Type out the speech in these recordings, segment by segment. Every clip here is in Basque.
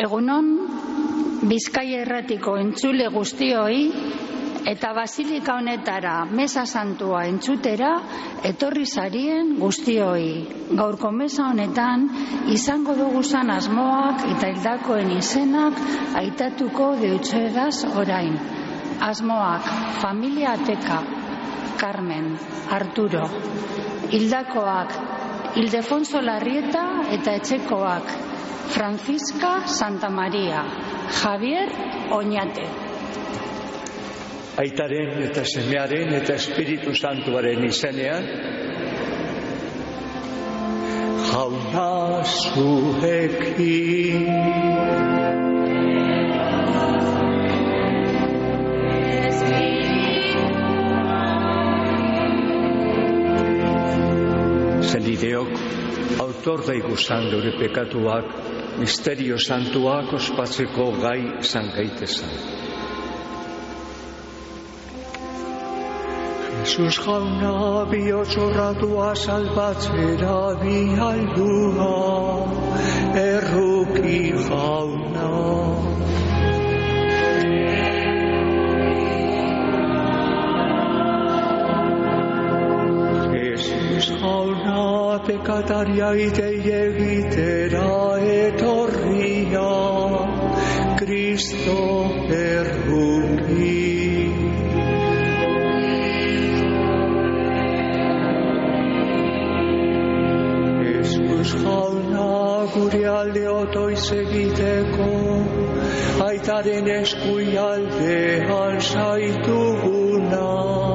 Egunon, Bizkaia Irratiko entzule guztioi eta basilika honetara mesa santua entzutera etorri zarien guztioi. Gaurko mesa honetan izango duguzan asmoak eta hildakoen izenak aitatuko deutxeraz orain. Asmoak: familia Ateka, Carmen, Arturo. Hildakoak: Ildefonso Larrieta eta etxekoak: Francisca Santa Maria, Javier Oñate. Aitaren eta semearen eta Espiritu Santuaren izenean, jauna zuekin. Zenideok, autor daiguzan geure pekatuak, misterio santuak ospatzeko gai izan gaitezan. Jesus jauna bihotxorratua salbatzera bihaldua, erruki jauna. Jesus jauna pekataria idei egitera etorria, Kristo erruki. Jauna gure alde otoiz egiteko, aitaren eskuialdean zaituguna,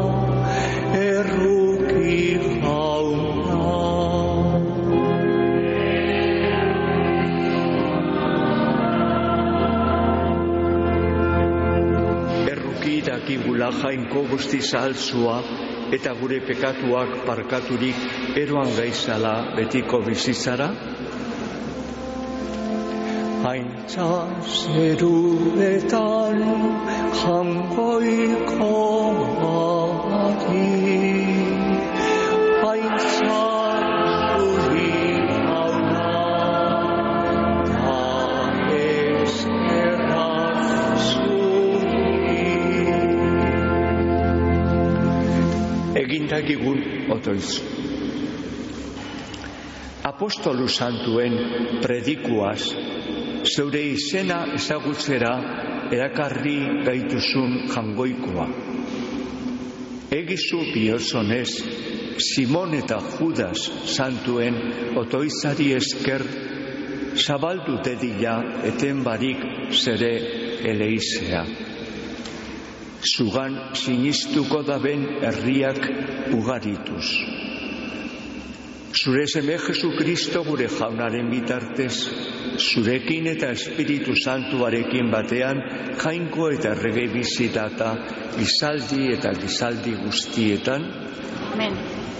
erruki jauna. Erruki dakigula jainko guzti zaltzua, eta gure pekatuak parkaturik eroan gaizala betiko bizitzara? Haintza zeruetan jangoiko bati, haintza zuri jauna, ta eskerrak zuri. Egindakigun otoiz. Apostolu santuen predikuaz, zeure izena ezagutzera erakarri gaituzun jangoikoa. Egizu bihotzonez, Simon eta Judas santuen otoizari esker, zabaldu dedila eten barik zere eleizea. Zugan sinistuko daben herriak ugarituz. Zure seme Jesukristo gure jaunaren bitartez, zurekin eta Espiritu Santuarekin batean, jainko eta errege bizitata, gizaldi eta gizaldi guztietan. Amen.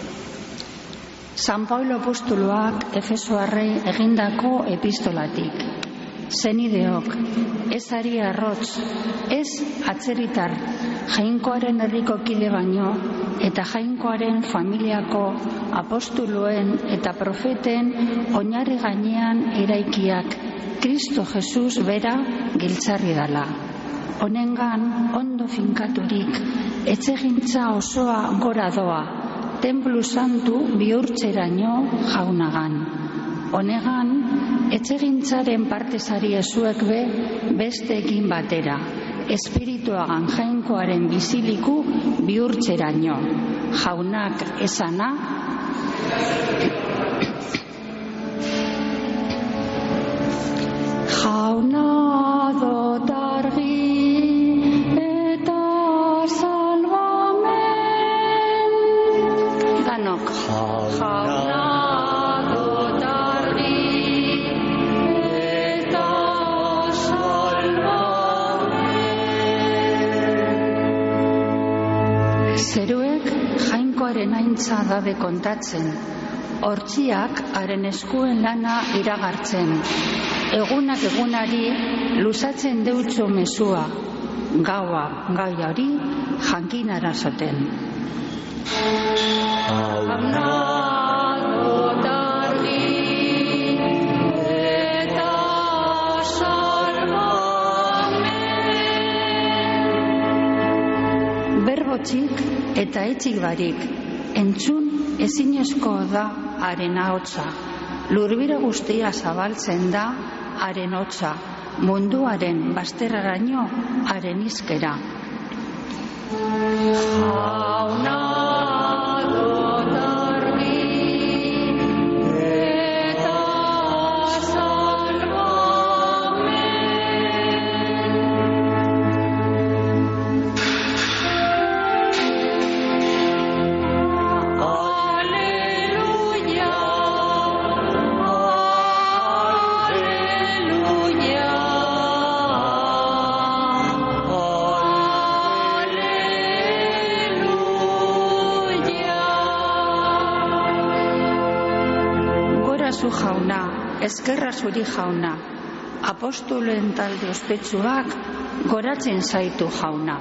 San Paulo apostoloak Efesoarrei egindako epistolatik. Zenideok, ez ari arrotz, ez atzeritar, jainkoaren herriko kide baino, eta jainkoaren familiako apostoluen eta profeten oinarri gainean eraikiak, Kristo Jesus bera giltzarri dala. Honengan ondo finkaturik, etzegintza osoa gora doa, Templu Santu bihurtzeraino jaunagan. Honegan, etxegintzaren partezari ezuek be besteekin batera, espirituagan jainkoaren biziliku bihurtzeraino. Jaunak esana, jauna dotargi eta salvamen. Danok, jauna. Zeruek jainkoaren aintza dabe kontatzen, hortziak haren eskuen lana iragartzen, egunak egunari luzatzen deutxo mezua, gaua gai hori jankin arazoten. Jauna dotargi eta sal hutsik eta etxik barik, entzun ezinezko da haren ahotsa. Lurbira guztia zabaltzen da haren hotsa, munduaren bazterraraino haren hizkera. Jauna dut argi eta zu jauna, eskerra zuri jauna, apostolen talde ospetsuak goratzen zaitu jauna.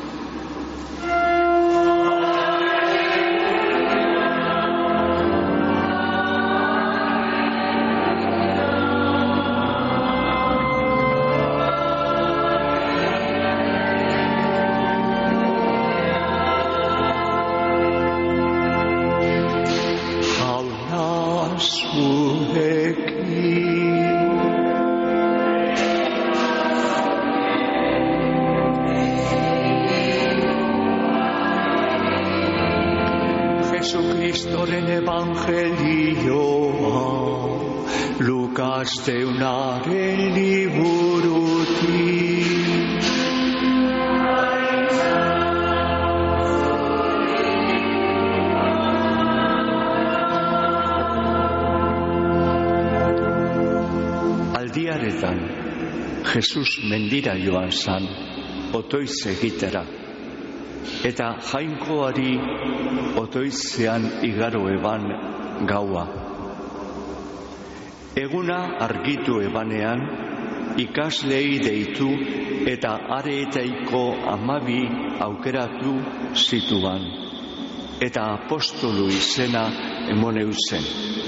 Jesucristoren evangelioa, Lukas deunaren liburutik. Aldiaretan, Jesus mendira joan zan, otoiz egitera, eta jainkoari otoizean igaro eban gaua. Eguna argitu ebanean, ikaslei deitu eta areetaiko 12 aukeratu zituan, eta apostolu izena emon eutzen.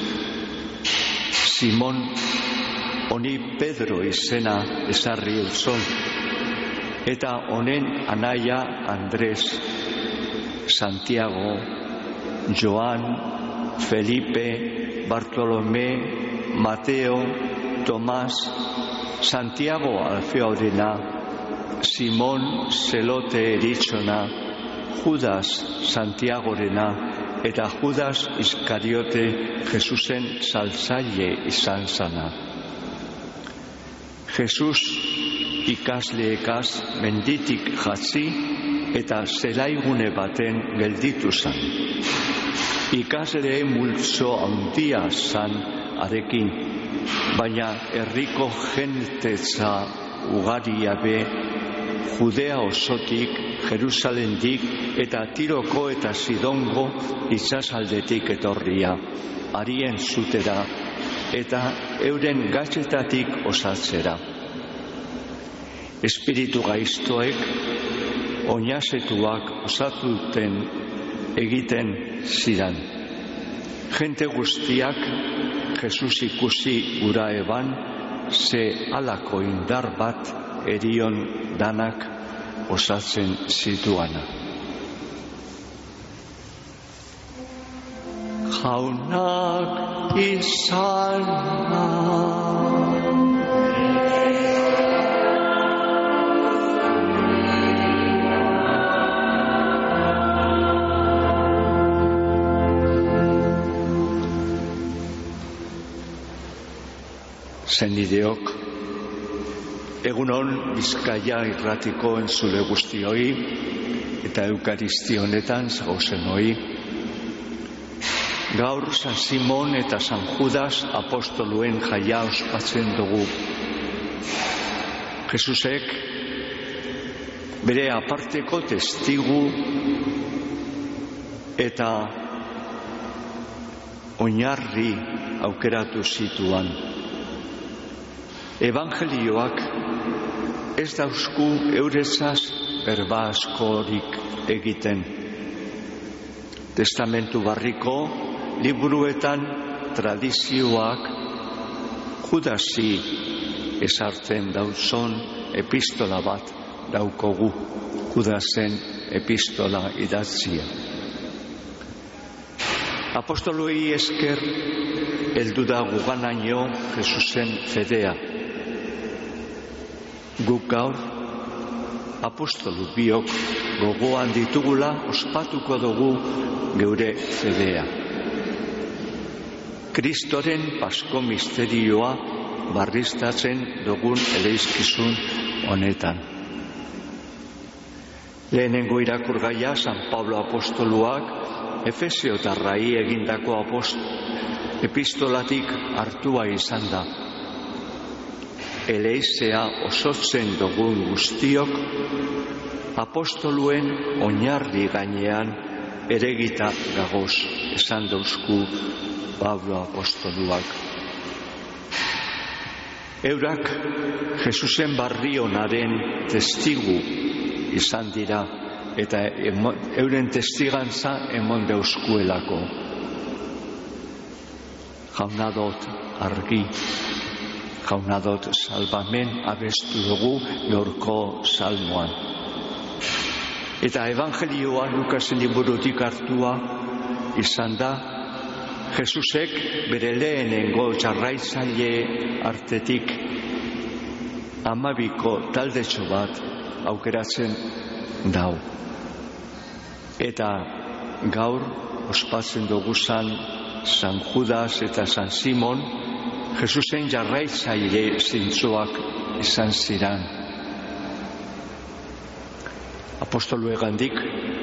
Simon, honi Pedro izena ezarri euzon, eta honen anaia Andres, Santiago, Joan, Felipe, Bartolomé, Mateo, Tomás, Santiago Alfeorena, Simon Zelote eritzona, Judas Santiagorena eta Judas Iskariote Jesusen saltzaile izan zana. Jesus ikasleekaz menditik jatzi eta zelaigune baten gelditu zan. Ikasle multzo handia zan arekin, baina herriko jentetza ugaria be, Judea osotik, Jerusalendik eta Tiroko eta Sidongo itsasaldetik etorria, harien zutera eta euren gatzetatik osatzera. Espiritu gaiztoek oinazetuak osatuten egiten zidan. Jente guztiak Jesus ikusi gura eban, ze halako indar bat erion danak osatzen zituana. Jaunak izana. Senideok, egunon Bizkaia irratiko entzule guztioi eta Eukaristi honetan zauzenoi. Gaur San Simon eta San Judas apostoluen jaia ospatzen dugu. Jesusek bere aparteko testigu eta oinarri aukeratu zituan. Evangelioak ez dauzku eurezaz berba askorik egiten. Testamentu barriko liburuetan tradizioak Judasi ezartzen dauzon epistola bat daukogu Judasen epistola idatzia. Apostoloi esker heldu da guganaino Jesusen fedea. Guk gaur apostolu biok gogoan ditugula ospatuko dugu geure fedea. Kristoren pasko misterioa barriztatzen dugun eleizkizun honetan. Lehenengo irakurgaia San Pablo apostoluak Efesiotarrai egindako epistolatik hartua izan da. Eleizea osotzen dugun guztiok apostoluen oinarri gainean eregita gagoz, esan dauzku Pablo apostoluak. Eurak Jesusen barri onaren testigu izan dira eta euren testigantza emon dauzkuelako. Jaunadot argi, jaunadot salbamen abestu dugu gaurko salmoan. Eta evangelioan Lukasen liburutik hartua izan da, Jesusek bere lehenengo jarraitzaile artetik 12 taldetxo bat aukeratzen dau. Eta gaur ospatzen dugu San Judas eta San Simon Jesusen jarraitzaile zintzoak izan ziran. Apostoluegandik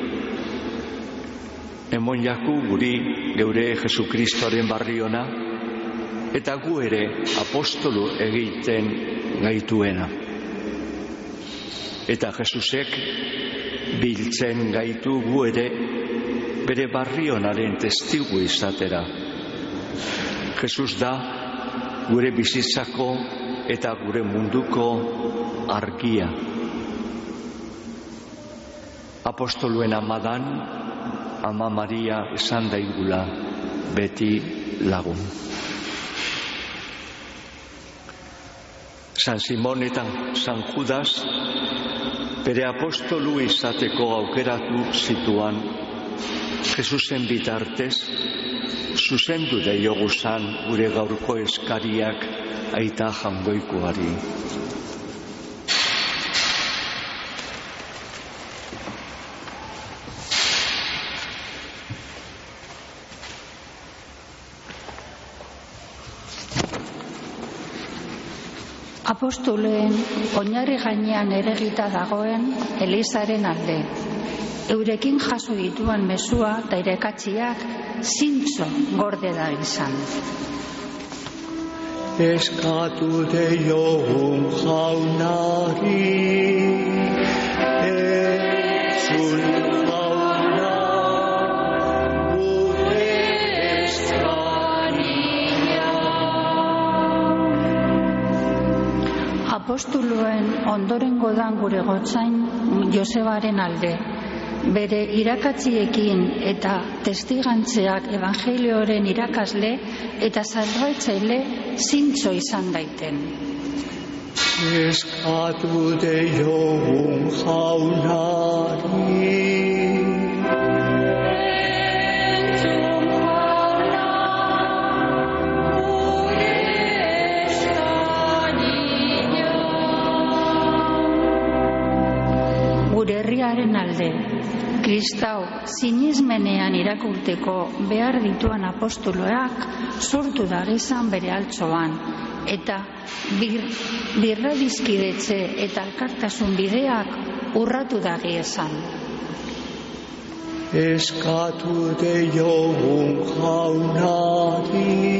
emon jaku guri geure Jesukristoren barri ona eta gu ere apostolu egiten gaituena. Eta Jesusek biltzen gaitu gu ere bere barri onaren testigu izatera. Jesus da gure bizitzako eta gure munduko argia. Apostoluen amadan, Ama Maria esan daigula beti lagun. San Simon eta San Judas bere apostolu izateko aukeratu zituan Jesusen bitartez zuzendu deioguzan gure gaurko eskariak aita jangoikoari. Apostoleen oinarri gainean eregita dagoen Elizaren alde. Eurekin jaso dituan mezua eta irekatziak zintzo gorde da izan. Eskatu deiogun jaunari, entzun jauna, gure eskania. Apostoluen ondorengo dan gure gotzain Josebaren alde. Bere irakatziekin eta testigantzeak evangelioaren irakasle eta salbaitzaile zintzo izan daiten. Eskatu deiogun jaunari, entzun jauna, gure eskania. Gure herriaren alde. Kristau sinismenean irakurteko behar dituan apostoloak sortu da gizan bere altzoan eta birradizkidetze eta elkartasun bideak urratu da giezan. Eskatu deiogun jaunari,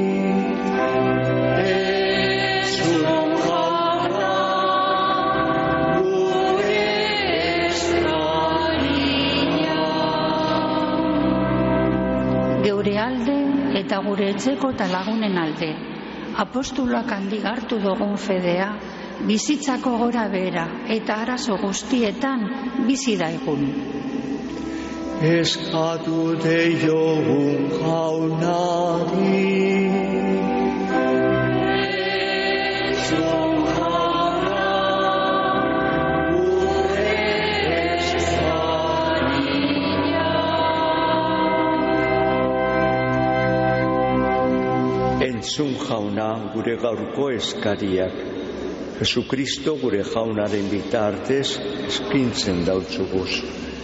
eta gure etxeko eta lagunen alde. Apostoloak handik hartu dugun fedea, bizitzako gora behera eta arazo guztietan bizi daigun. Eskatu deiogun jaunari, entzun jauna, entzun jauna gure gaurko eskariak. Jesukristo gure jaunaren bitartez eskintzen dautzuguz.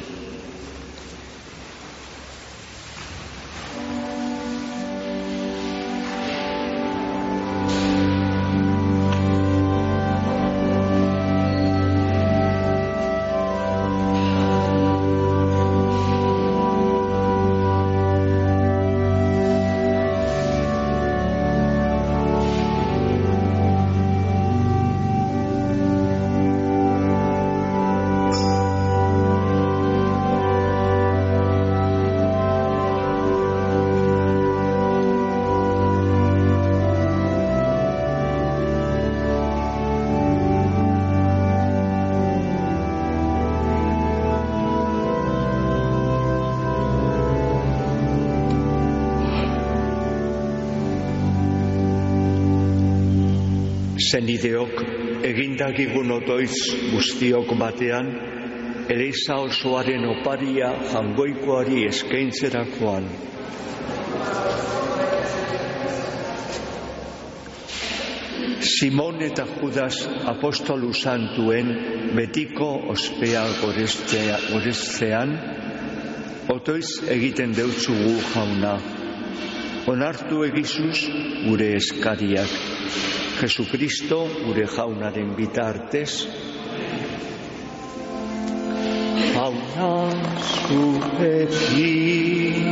Zenideok, egindakigun otoiz guztiok batean, Eliza osoaren oparia jangoikoari eskaintzerakoan. Simon eta Judas apostolu santuen betiko ospea goreztzean, otoiz egiten deutzugu jauna. Onartu egizuz gure eskariak. Jesukristo gure jaunaren bitartez. Jauna zurekin.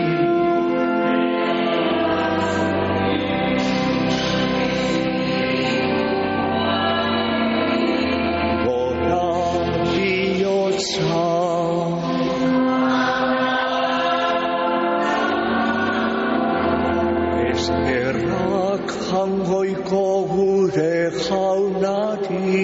Gora bihotza. Eskerrak jangoiko gure jaunari.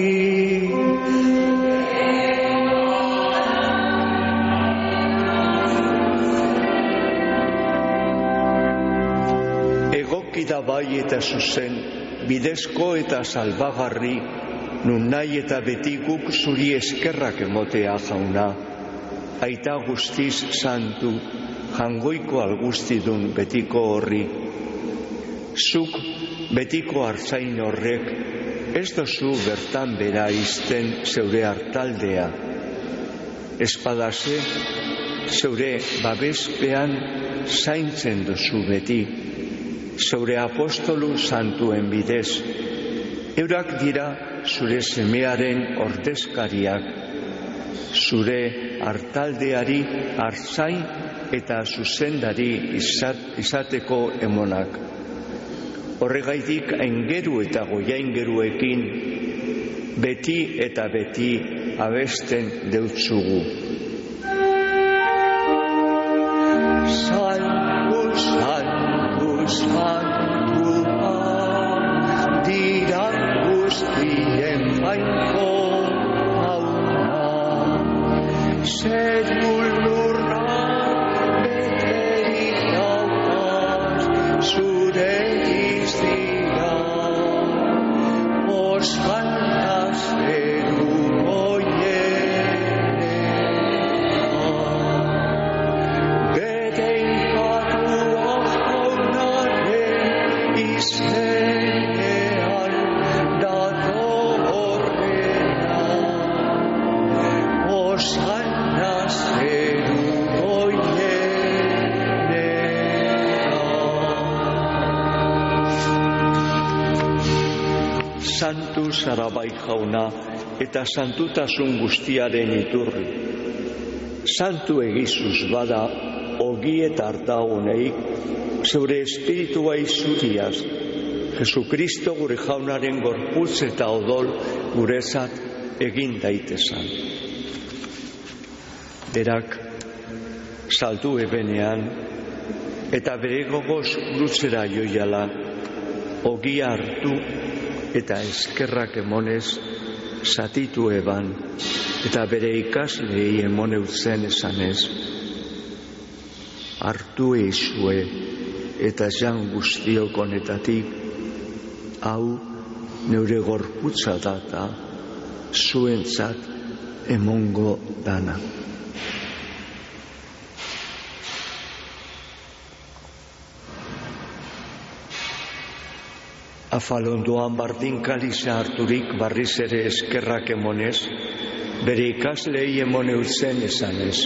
Egoki da bai eta zuzen, bidezko eta salbagarri, nun nahi eta beti guk zuri eskerrak emotea jauna. Aita guztiz santu, jangoiko algustidun betiko horri. Zuk betiko hartzain horrek, ez dozu bertan bera izten zeure hartaldea. Espadase, zeure babespean zaintzen dozu beti, zeure apostolu santuen bidez. Eurak dira zure semearen ordezkariak, zure hartaldeari hartzain eta zuzendari izateko emonak. Horregaitik aingeru eta goiaingeruekin beti eta beti abesten deutzugu. Santu, santu, santua, dira guztien jainko jauna, zerul lurra beterik daukaz, zure iztia, osana zeru goienean, bedeinkatua jaunaren izenean datorrena, osana zeru Santu zara bai jauna eta santutasun guztiaren iturri. Santu egizuz bada ogi eta artaguneik zeure espiritua izuriaz, Jesukristo gure jaunaren gorputz eta odol gurezat egin daitezan. Berak saltu ebenean eta bere gogoz luzera joiala ogia hartu eta eskerrak emonez zatitu eban, eta bere ikaslei emoneutzen esanez. Hartu eizue eta jan guztiok honetatik, hau neure gorputza data, zuentzat emongo dana. Afalondoan bardin kaliza harturik barriz ere eskerrak emonez, bere ikaslei emone utzen esanez.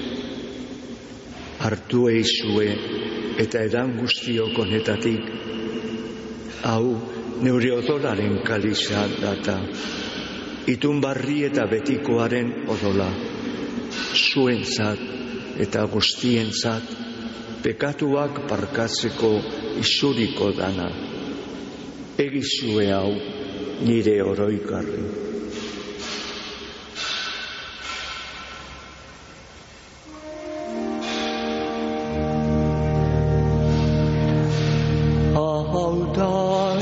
Hartu eizue eta edan guztiok honetatik, hau neure odolaren kaliza data, itun barri eta betikoaren odola, zuentzat eta guztientzat, pekatuak barkatzeko isuriko dana. Egizue hau nire oroikarri. Hau da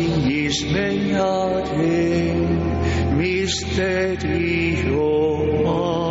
sinismenaren misterioa.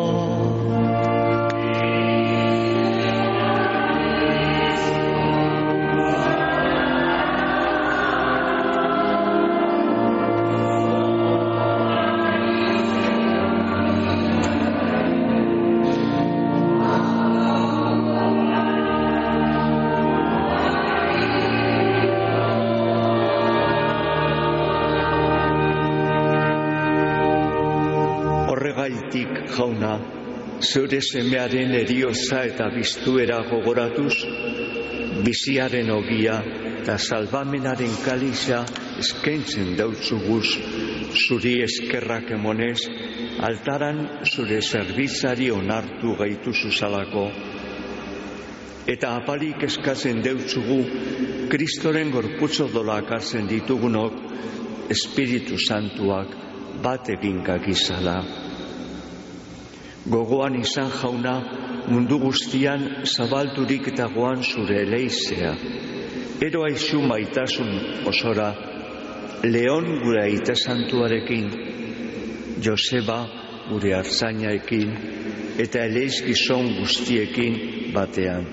Jauna, zeure semearen erioza eta biztuera gogoratuz, biziaren ogia eta salbamenaren kaliza eskaintzen dautzuguz, zuri eskerrak emonez, altaran zure zerbitzari onartu gaituzu zalako. Eta apalik eskatzen deutzugu, Kristoren gorputzo dolak hartzen ditugunok, Espiritu Santuak bat eginkak izala. Gogoan izan jauna, mundu guztian zabalturik dagoan zure eleizea. Ero aizu maitasun osora, Leon gure aita santuarekin, Joseba gure artzainaekin, eta eleiz gizon guztiekin batean.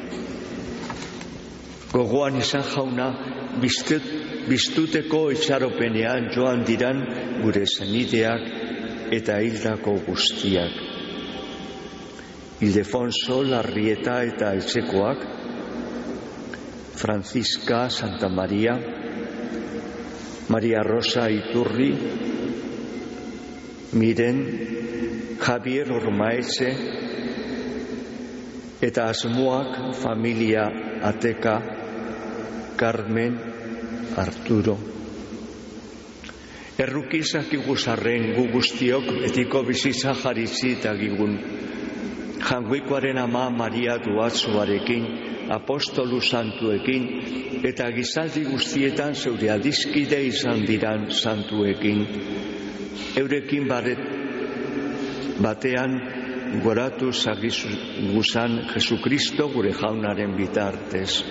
Gogoan izan jauna, biztuteko etxaropenean joan diran gure zenideak eta hildako guztiak. Ildefonso, Larrieta eta etxekoak, Franziska, Santa Maria, Maria Rosa Iturri, Miren, Javier Ormaetxe, eta asmoak familia Ateka, Carmen, Arturo. Errukizak iguzarren gu guztiok betiko bizitza jaritzi eta gigun. Jangoikoaren ama Maria Duatzuarekin, apostolu santuekin, eta gizaldi guztietan zeure aldizkide izan diran santuekin. Eurekin batean goratu zagizuguzan Jesukristo gure jaunaren bitartez.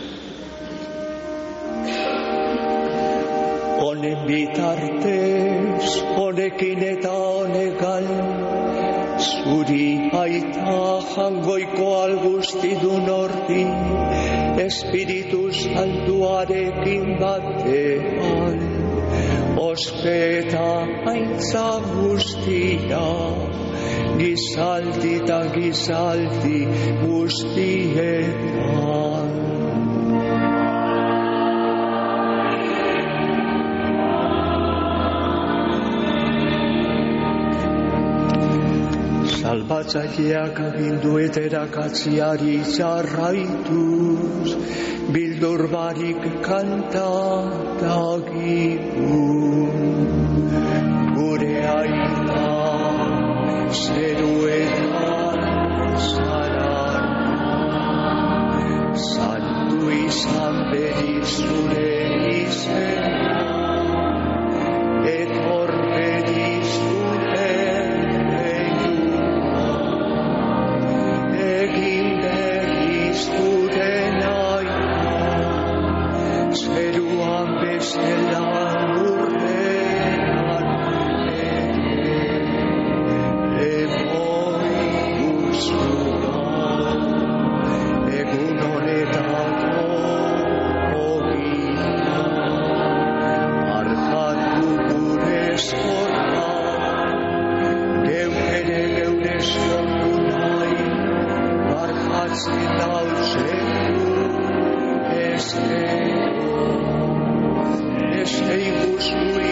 Honen bitartez, honekin eta honekan, zuri aita jangoiko algustidun horri, Espiritu Santuarekin batean, ospeta aintza guztia, gizaldi eta gizaldi guztietan. Salbatzaileak agindu eta erakatziari jarraituz, bildur barik kanta dagigun. Gure aita zeruetan zaran, santu izan beri zure izena, etor beri zure zeruan bestelan urtean emoi guztua egun honetako ogia arjatu gure eskorra geure sortu nahi arjatzen dauzegu zu